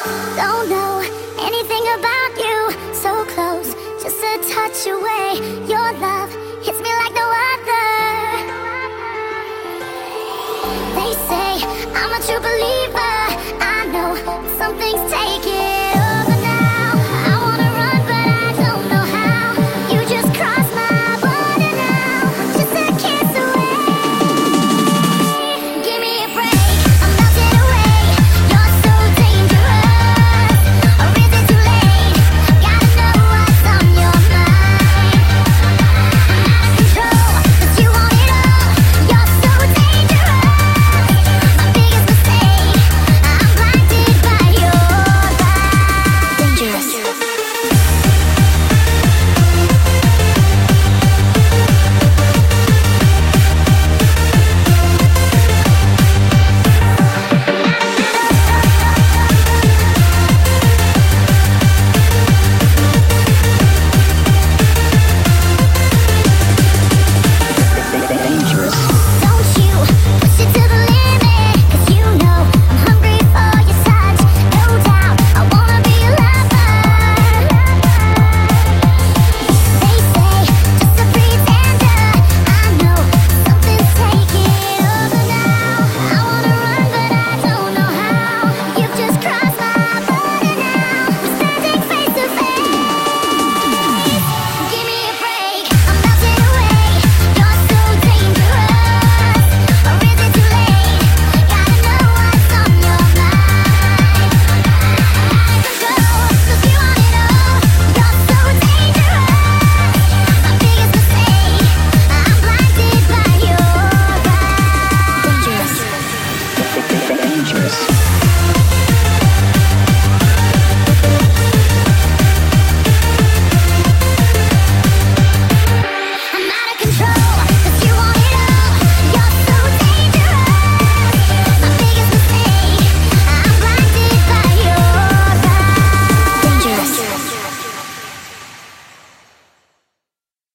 Don't know anything about you. So close, just a touch away. Your love hits me like no other. They say I'm a true believer.